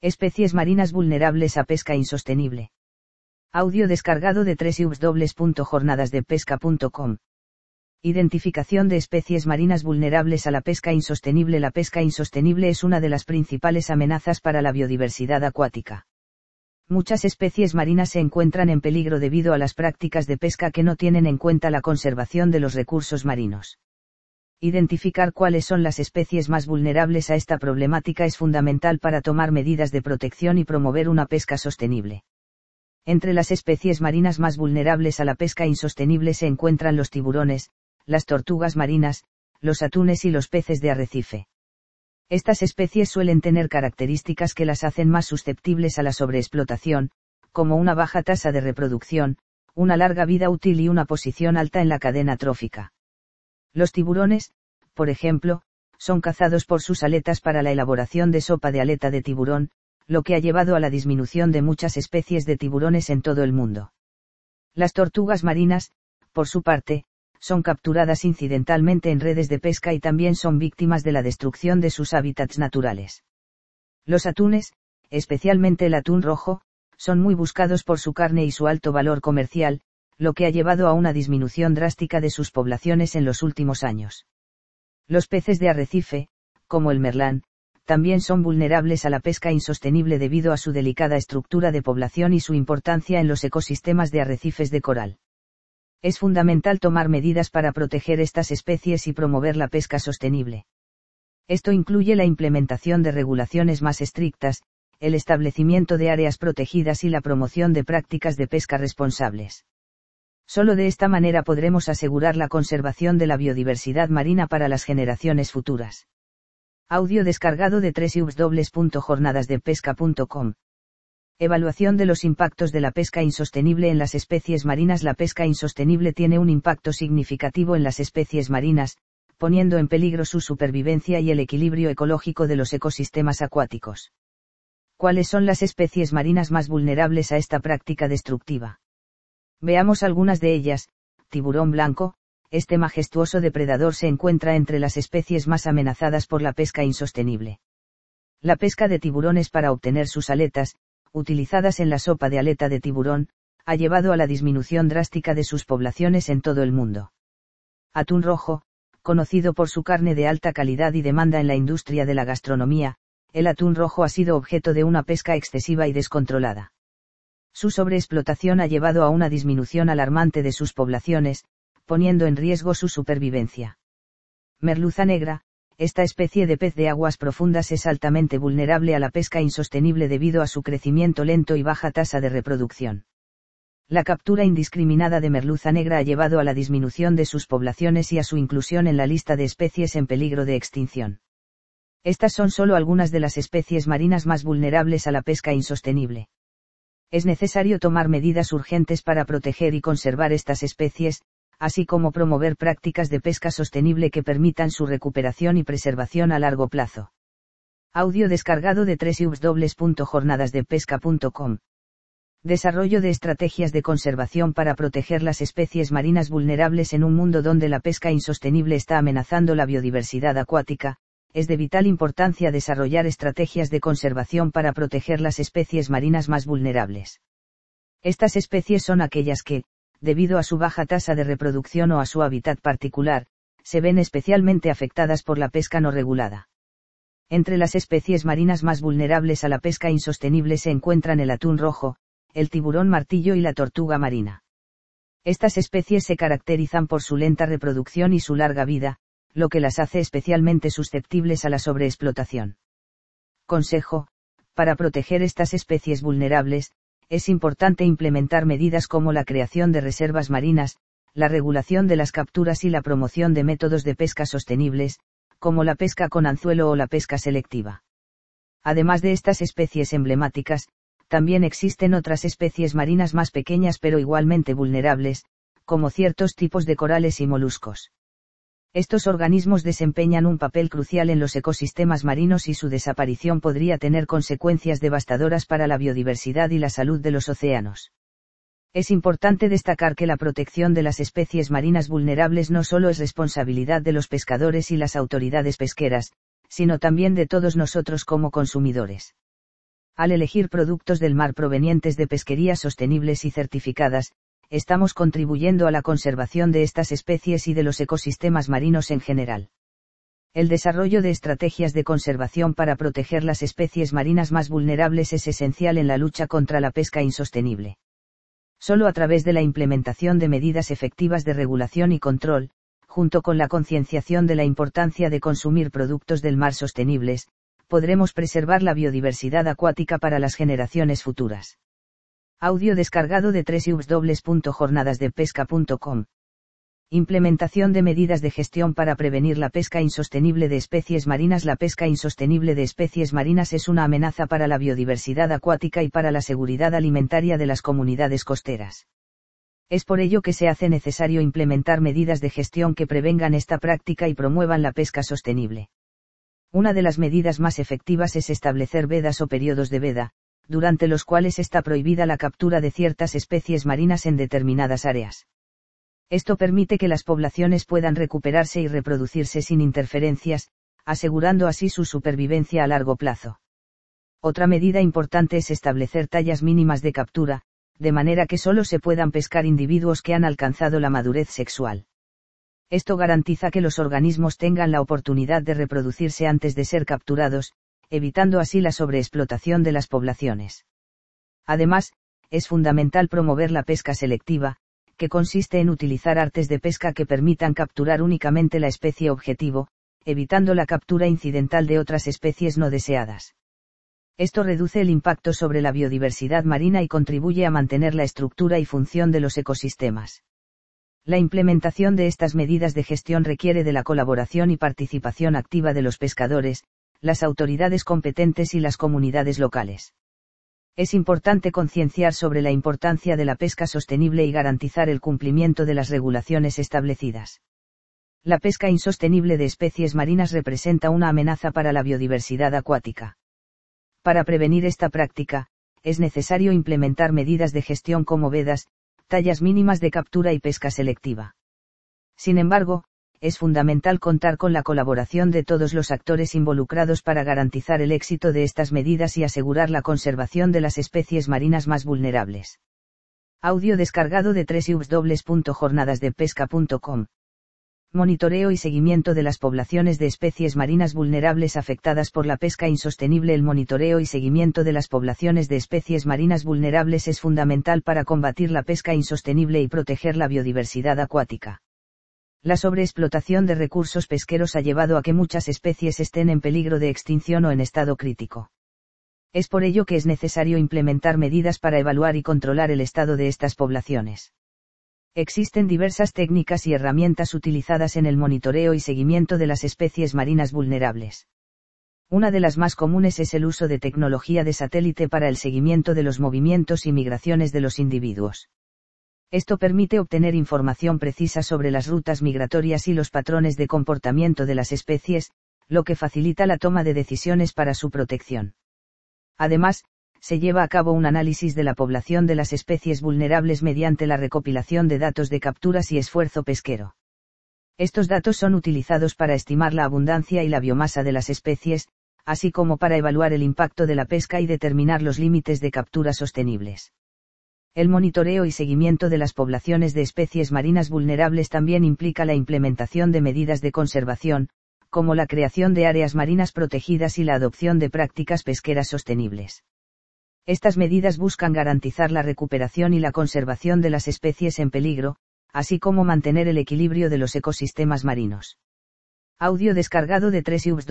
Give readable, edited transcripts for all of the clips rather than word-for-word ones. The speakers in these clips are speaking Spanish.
Especies marinas vulnerables a pesca insostenible. Audio descargado de www.jornadasdepesca.com. Identificación de especies marinas vulnerables a la pesca insostenible. La pesca insostenible es una de las principales amenazas para la biodiversidad acuática. Muchas especies marinas se encuentran en peligro debido a las prácticas de pesca que no tienen en cuenta la conservación de los recursos marinos. Identificar cuáles son las especies más vulnerables a esta problemática es fundamental para tomar medidas de protección y promover una pesca sostenible. Entre las especies marinas más vulnerables a la pesca insostenible se encuentran los tiburones, las tortugas marinas, los atunes y los peces de arrecife. Estas especies suelen tener características que las hacen más susceptibles a la sobreexplotación, como una baja tasa de reproducción, una larga vida útil y una posición alta en la cadena trófica. Los tiburones, por ejemplo, son cazados por sus aletas para la elaboración de sopa de aleta de tiburón, lo que ha llevado a la disminución de muchas especies de tiburones en todo el mundo. Las tortugas marinas, por su parte, son capturadas incidentalmente en redes de pesca y también son víctimas de la destrucción de sus hábitats naturales. Los atunes, especialmente el atún rojo, son muy buscados por su carne y su alto valor comercial, lo que ha llevado a una disminución drástica de sus poblaciones en los últimos años. Los peces de arrecife, como el merlán, también son vulnerables a la pesca insostenible debido a su delicada estructura de población y su importancia en los ecosistemas de arrecifes de coral. Es fundamental tomar medidas para proteger estas especies y promover la pesca sostenible. Esto incluye la implementación de regulaciones más estrictas, el establecimiento de áreas protegidas y la promoción de prácticas de pesca responsables. Solo de esta manera podremos asegurar la conservación de la biodiversidad marina para las generaciones futuras. Audio descargado de www.jornadasdepesca.com. Evaluación de los impactos de la pesca insostenible en las especies marinas. La pesca insostenible tiene un impacto significativo en las especies marinas, poniendo en peligro su supervivencia y el equilibrio ecológico de los ecosistemas acuáticos. ¿Cuáles son las especies marinas más vulnerables a esta práctica destructiva? Veamos algunas de ellas. Tiburón blanco. Este majestuoso depredador se encuentra entre las especies más amenazadas por la pesca insostenible. La pesca de tiburones para obtener sus aletas, utilizadas en la sopa de aleta de tiburón, ha llevado a la disminución drástica de sus poblaciones en todo el mundo. Atún rojo, conocido por su carne de alta calidad y demanda en la industria de la gastronomía, el atún rojo ha sido objeto de una pesca excesiva y descontrolada. Su sobreexplotación ha llevado a una disminución alarmante de sus poblaciones, poniendo en riesgo su supervivencia. Merluza negra. Esta especie de pez de aguas profundas es altamente vulnerable a la pesca insostenible debido a su crecimiento lento y baja tasa de reproducción. La captura indiscriminada de merluza negra ha llevado a la disminución de sus poblaciones y a su inclusión en la lista de especies en peligro de extinción. Estas son solo algunas de las especies marinas más vulnerables a la pesca insostenible. Es necesario tomar medidas urgentes para proteger y conservar estas especies, así como promover prácticas de pesca sostenible que permitan su recuperación y preservación a largo plazo. Audio descargado de www.jornadasdepesca.com. Desarrollo de estrategias de conservación para proteger las especies marinas vulnerables en un mundo donde la pesca insostenible está amenazando la biodiversidad acuática. Es de vital importancia desarrollar estrategias de conservación para proteger las especies marinas más vulnerables. Estas especies son aquellas que, debido a su baja tasa de reproducción o a su hábitat particular, se ven especialmente afectadas por la pesca no regulada. Entre las especies marinas más vulnerables a la pesca insostenible se encuentran el atún rojo, el tiburón martillo y la tortuga marina. Estas especies se caracterizan por su lenta reproducción y su larga vida, lo que las hace especialmente susceptibles a la sobreexplotación. Consejo: para proteger estas especies vulnerables, es importante implementar medidas como la creación de reservas marinas, la regulación de las capturas y la promoción de métodos de pesca sostenibles, como la pesca con anzuelo o la pesca selectiva. Además de estas especies emblemáticas, también existen otras especies marinas más pequeñas pero igualmente vulnerables, como ciertos tipos de corales y moluscos. Estos organismos desempeñan un papel crucial en los ecosistemas marinos y su desaparición podría tener consecuencias devastadoras para la biodiversidad y la salud de los océanos. Es importante destacar que la protección de las especies marinas vulnerables no solo es responsabilidad de los pescadores y las autoridades pesqueras, sino también de todos nosotros como consumidores. Al elegir productos del mar provenientes de pesquerías sostenibles y certificadas, estamos contribuyendo a la conservación de estas especies y de los ecosistemas marinos en general. El desarrollo de estrategias de conservación para proteger las especies marinas más vulnerables es esencial en la lucha contra la pesca insostenible. Solo a través de la implementación de medidas efectivas de regulación y control, junto con la concienciación de la importancia de consumir productos del mar sostenibles, podremos preservar la biodiversidad acuática para las generaciones futuras. Audio descargado de www.jornadasdepesca.com. Implementación de medidas de gestión para prevenir la pesca insostenible de especies marinas. La pesca insostenible de especies marinas es una amenaza para la biodiversidad acuática y para la seguridad alimentaria de las comunidades costeras. Es por ello que se hace necesario implementar medidas de gestión que prevengan esta práctica y promuevan la pesca sostenible. Una de las medidas más efectivas es establecer vedas o periodos de veda, durante los cuales está prohibida la captura de ciertas especies marinas en determinadas áreas. Esto permite que las poblaciones puedan recuperarse y reproducirse sin interferencias, asegurando así su supervivencia a largo plazo. Otra medida importante es establecer tallas mínimas de captura, de manera que solo se puedan pescar individuos que han alcanzado la madurez sexual. Esto garantiza que los organismos tengan la oportunidad de reproducirse antes de ser capturados, evitando así la sobreexplotación de las poblaciones. Además, es fundamental promover la pesca selectiva, que consiste en utilizar artes de pesca que permitan capturar únicamente la especie objetivo, evitando la captura incidental de otras especies no deseadas. Esto reduce el impacto sobre la biodiversidad marina y contribuye a mantener la estructura y función de los ecosistemas. La implementación de estas medidas de gestión requiere de la colaboración y participación activa de los pescadores, las autoridades competentes y las comunidades locales. Es importante concienciar sobre la importancia de la pesca sostenible y garantizar el cumplimiento de las regulaciones establecidas. La pesca insostenible de especies marinas representa una amenaza para la biodiversidad acuática. Para prevenir esta práctica, es necesario implementar medidas de gestión como vedas, tallas mínimas de captura y pesca selectiva. Sin embargo, es fundamental contar con la colaboración de todos los actores involucrados para garantizar el éxito de estas medidas y asegurar la conservación de las especies marinas más vulnerables. Audio descargado de www.jornadasdepesca.com. Monitoreo y seguimiento de las poblaciones de especies marinas vulnerables afectadas por la pesca insostenible. El monitoreo y seguimiento de las poblaciones de especies marinas vulnerables es fundamental para combatir la pesca insostenible y proteger la biodiversidad acuática. La sobreexplotación de recursos pesqueros ha llevado a que muchas especies estén en peligro de extinción o en estado crítico. Es por ello que es necesario implementar medidas para evaluar y controlar el estado de estas poblaciones. Existen diversas técnicas y herramientas utilizadas en el monitoreo y seguimiento de las especies marinas vulnerables. Una de las más comunes es el uso de tecnología de satélite para el seguimiento de los movimientos y migraciones de los individuos. Esto permite obtener información precisa sobre las rutas migratorias y los patrones de comportamiento de las especies, lo que facilita la toma de decisiones para su protección. Además, se lleva a cabo un análisis de la población de las especies vulnerables mediante la recopilación de datos de capturas y esfuerzo pesquero. Estos datos son utilizados para estimar la abundancia y la biomasa de las especies, así como para evaluar el impacto de la pesca y determinar los límites de captura sostenibles. El monitoreo y seguimiento de las poblaciones de especies marinas vulnerables también implica la implementación de medidas de conservación, como la creación de áreas marinas protegidas y la adopción de prácticas pesqueras sostenibles. Estas medidas buscan garantizar la recuperación y la conservación de las especies en peligro, así como mantener el equilibrio de los ecosistemas marinos. Audio descargado de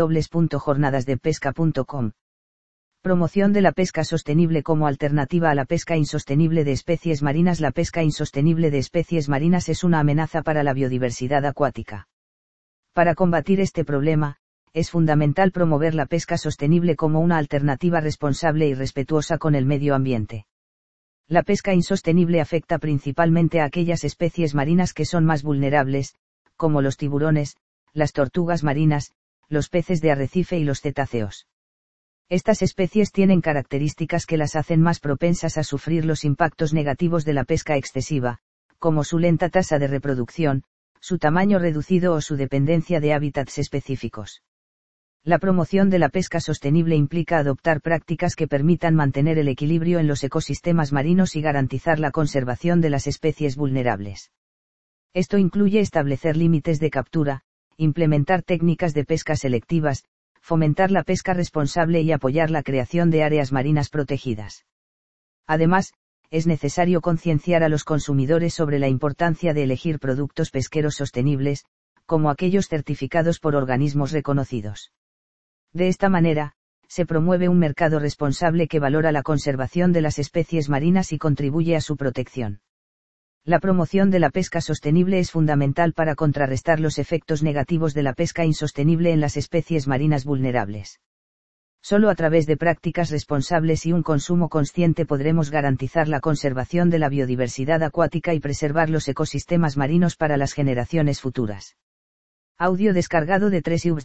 www.jornadasdepesca.com. Promoción de la pesca sostenible como alternativa a la pesca insostenible de especies marinas. La pesca insostenible de especies marinas es una amenaza para la biodiversidad acuática. Para combatir este problema, es fundamental promover la pesca sostenible como una alternativa responsable y respetuosa con el medio ambiente. La pesca insostenible afecta principalmente a aquellas especies marinas que son más vulnerables, como los tiburones, las tortugas marinas, los peces de arrecife y los cetáceos. Estas especies tienen características que las hacen más propensas a sufrir los impactos negativos de la pesca excesiva, como su lenta tasa de reproducción, su tamaño reducido o su dependencia de hábitats específicos. La promoción de la pesca sostenible implica adoptar prácticas que permitan mantener el equilibrio en los ecosistemas marinos y garantizar la conservación de las especies vulnerables. Esto incluye establecer límites de captura, implementar técnicas de pesca selectivas, fomentar la pesca responsable y apoyar la creación de áreas marinas protegidas. Además, es necesario concienciar a los consumidores sobre la importancia de elegir productos pesqueros sostenibles, como aquellos certificados por organismos reconocidos. De esta manera, se promueve un mercado responsable que valora la conservación de las especies marinas y contribuye a su protección. La promoción de la pesca sostenible es fundamental para contrarrestar los efectos negativos de la pesca insostenible en las especies marinas vulnerables. Solo a través de prácticas responsables y un consumo consciente podremos garantizar la conservación de la biodiversidad acuática y preservar los ecosistemas marinos para las generaciones futuras. Audio descargado de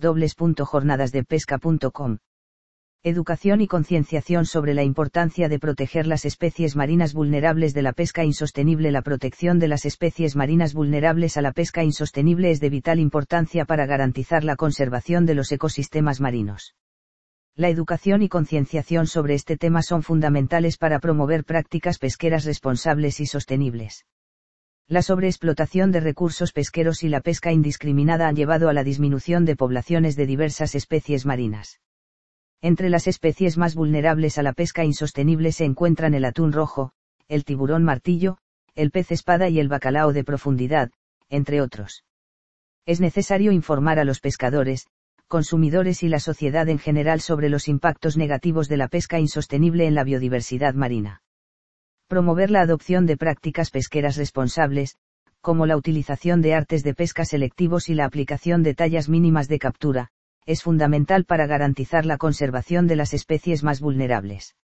www.jornadasdepesca.com. Educación y concienciación sobre la importancia de proteger las especies marinas vulnerables de la pesca insostenible. La protección de las especies marinas vulnerables a la pesca insostenible es de vital importancia para garantizar la conservación de los ecosistemas marinos. La educación y concienciación sobre este tema son fundamentales para promover prácticas pesqueras responsables y sostenibles. La sobreexplotación de recursos pesqueros y la pesca indiscriminada han llevado a la disminución de poblaciones de diversas especies marinas. Entre las especies más vulnerables a la pesca insostenible se encuentran el atún rojo, el tiburón martillo, el pez espada y el bacalao de profundidad, entre otros. Es necesario informar a los pescadores, consumidores y la sociedad en general sobre los impactos negativos de la pesca insostenible en la biodiversidad marina. Promover la adopción de prácticas pesqueras responsables, como la utilización de artes de pesca selectivos y la aplicación de tallas mínimas de captura, es fundamental para garantizar la conservación de las especies más vulnerables.